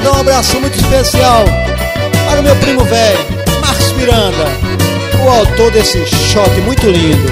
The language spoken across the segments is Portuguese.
mandar um abraço muito especial para o meu primo velho, Marcos Miranda, o autor desse shot muito lindo.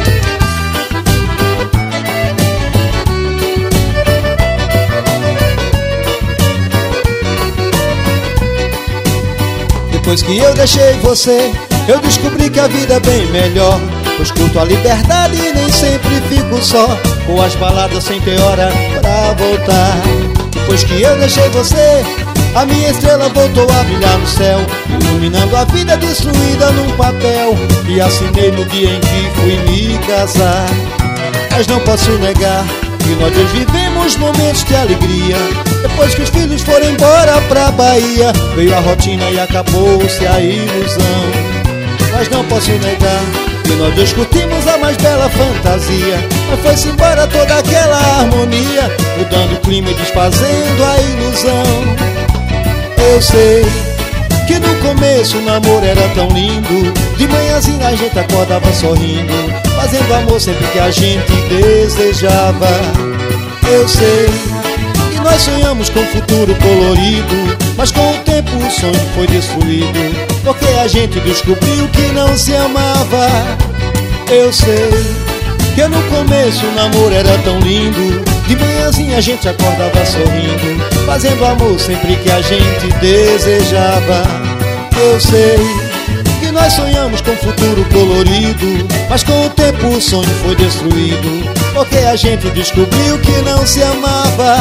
Depois que eu deixei você, eu descobri que a vida é bem melhor. Pois curto a liberdade e nem sempre fico só, com as baladas sem ter hora pra voltar. Depois que eu deixei você, a minha estrela voltou a brilhar no céu, iluminando a vida destruída num papel. E assinei no dia em que fui me casar. Mas não posso negar que nós dois vivemos momentos de alegria. Depois que os filhos foram embora pra Bahia, veio a rotina e acabou-se a ilusão. Mas não posso negar que nós dois curtimos a mais bela fantasia. Mas foi-se embora toda aquela harmonia, mudando o clima e desfazendo a ilusão. Eu sei que no começo o namoro era tão lindo. De manhãzinha a gente acordava sorrindo, fazendo amor sempre que a gente desejava. Eu sei que nós sonhamos com um futuro colorido, mas com o tempo o sonho foi destruído, porque a gente descobriu que não se amava. Eu sei que no começo o namoro era tão lindo. De manhãzinha a gente acordava sorrindo, fazendo amor sempre que a gente desejava. Eu sei que nós sonhamos com um futuro colorido, mas com o tempo o sonho foi destruído, porque a gente descobriu que não se amava.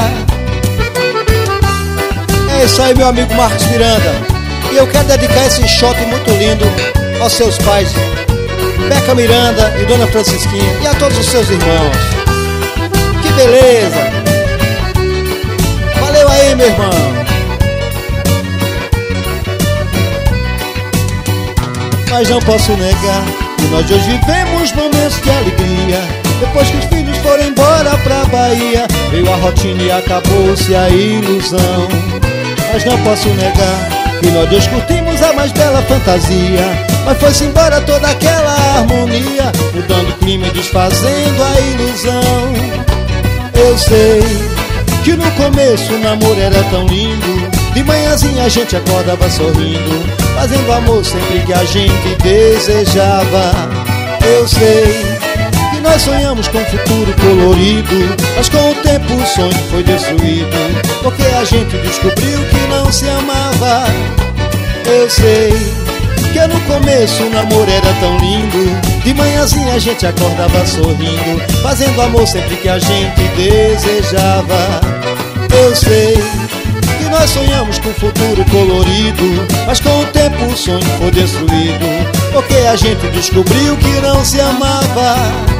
É isso aí, meu amigo Marcos Miranda. E eu quero dedicar esse shot muito lindo aos seus pais, Beca Miranda e Dona Francisquinha, e a todos os seus irmãos. Que beleza! Valeu aí, meu irmão! Mas não posso negar que nós hoje vivemos momentos de alegria. Depois que os filhos foram embora pra Bahia, veio a rotina e acabou-se a ilusão. Mas não posso negar que nós dois curtimos a mais bela fantasia, mas foi-se embora toda aquela harmonia, mudando o clima e desfazendo a ilusão. Eu sei que no começo o namoro era tão lindo. De manhãzinha a gente acordava sorrindo, fazendo amor sempre que a gente desejava. Eu sei que nós sonhamos com um futuro colorido, mas com o tempo o sonho foi destruído, porque a gente descobriu que não se amava. Eu sei que no começo o namoro era tão lindo. De manhãzinha a gente acordava sorrindo, fazendo amor sempre que a gente desejava. Eu sei que nós sonhamos com um futuro colorido, mas com o tempo o sonho foi destruído, porque a gente descobriu que não se amava.